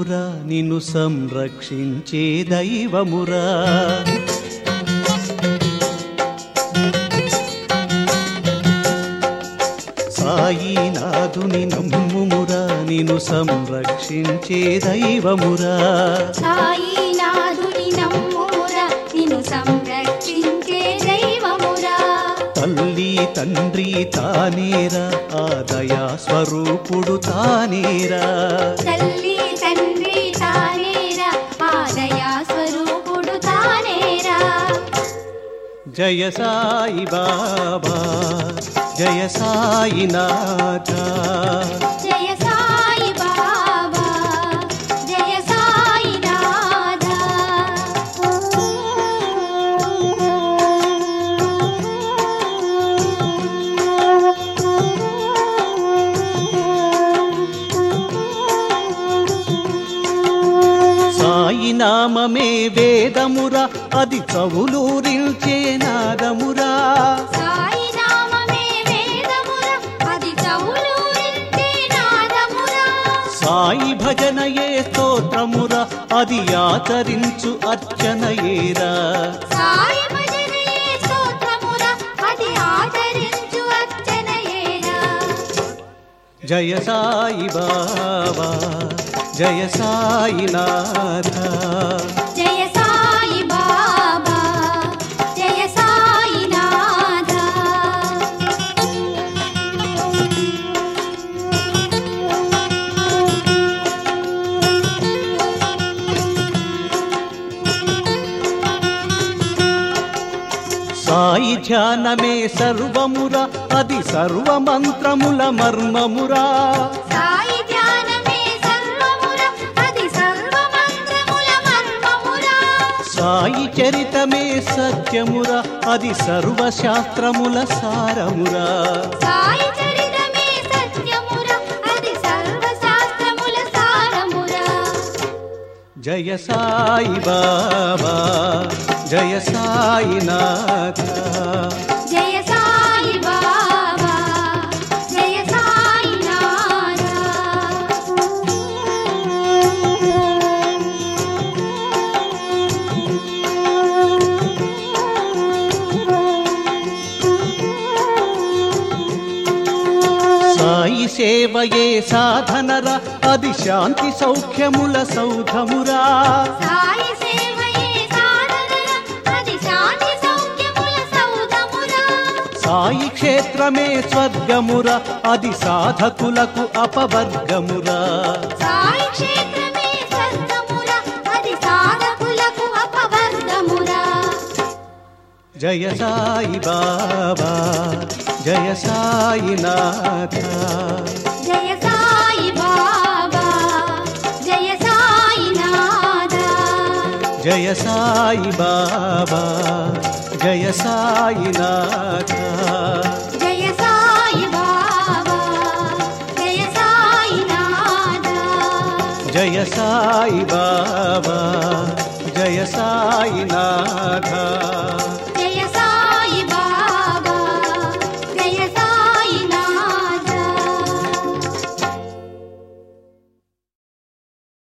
దైవమురా నిన్ను సంరక్షించే దైవమురా సాయినాథుని నమ్ముమురా నిన్ను సంరక్షించే దైవమురా సాయినాథుని నమ్ముమురా నిన్ను సంరక్షించే దైవమురా తల్లి తండ్రి తానేరా ఆ దయా స్వరూపుడు తానేరా తల్లి తండ్రి తానేరా ఆ దయా స్వరూపుడు తానేరా జయ సాయి బాబా జయ సాయినాథ జయ సాయి బాబా జయ సాయినాథ సాయి నామమే వేదమురా అది చవులూరించే నాదమురా సాయి నామమే వేదమురా అది చవులూరించే నాదమురా సాయి భజనయే స్తోత్రమురా అది ఆచరించు అర్చనయేరా సాయి భజనయే స్తోత్రమురా అది ఆచరించు అర్చనయేరా జయ సాయి బాబా జయ సాయినాథ జయ సాయి బాబా జయ సాయినాథ సాయి ధ్యానమే సర్వమురా అది సర్వమంత్రముల మర్మమురా సాయి ధ్యానమే సర్వమురా అది సర్వమంత్రముల మర్మమురా సాయి చరితమే సత్యమురా అది సర్వశాస్త్రముల సారమురా సాయి చరితమే సత్యమురా అది సర్వశాస్త్రముల సారమురా జయ సాయి బాబా జయ సాయినాథ జయ సాయి బాబా జయ సాయినాథ సాయి సేవయే సాధనరా అది శాంతి సౌఖ్యముల సౌధమురా సాయి సేవయే సాధనరా అది శాంతి సౌఖ్యముల సౌధమురా సాయి క్షేత్రమే స్వర్గమురా అది సాధకులకు అపవర్గమురా సాయి క్షేత్రమే స్వర్గమురా అది సాధకులకు అపవర్గమురా జయ సాయి బాబా జయ సాయినాథ జయ సాయి బాబా జయ సాయినాథ జయ సాయి బాబా జయ సాయినాథ జయ సాయి బాబా జయ సాయినాథ జయ సాయి బాబా జయ సాయినాథ